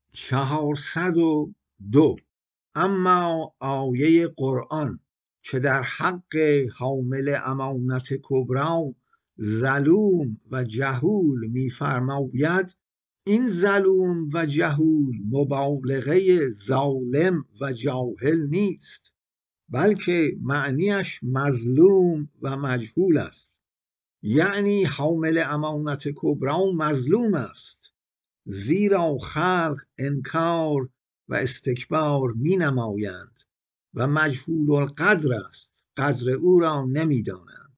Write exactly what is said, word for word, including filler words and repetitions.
چهارصد و دو. اما آیه قرآن که در حق حامل امانت کبری ظلوم و جهول می‌فرماید، این ظلوم و جهول مبالغه ظالم و جاهل نیست، بلکه معنیش مظلوم و مجهول است. یعنی حامل امانت کبری مظلوم است، زیرا خلق انکار و استکبار می نمایند و مجهول القدر است، قدر او را نمی دانند.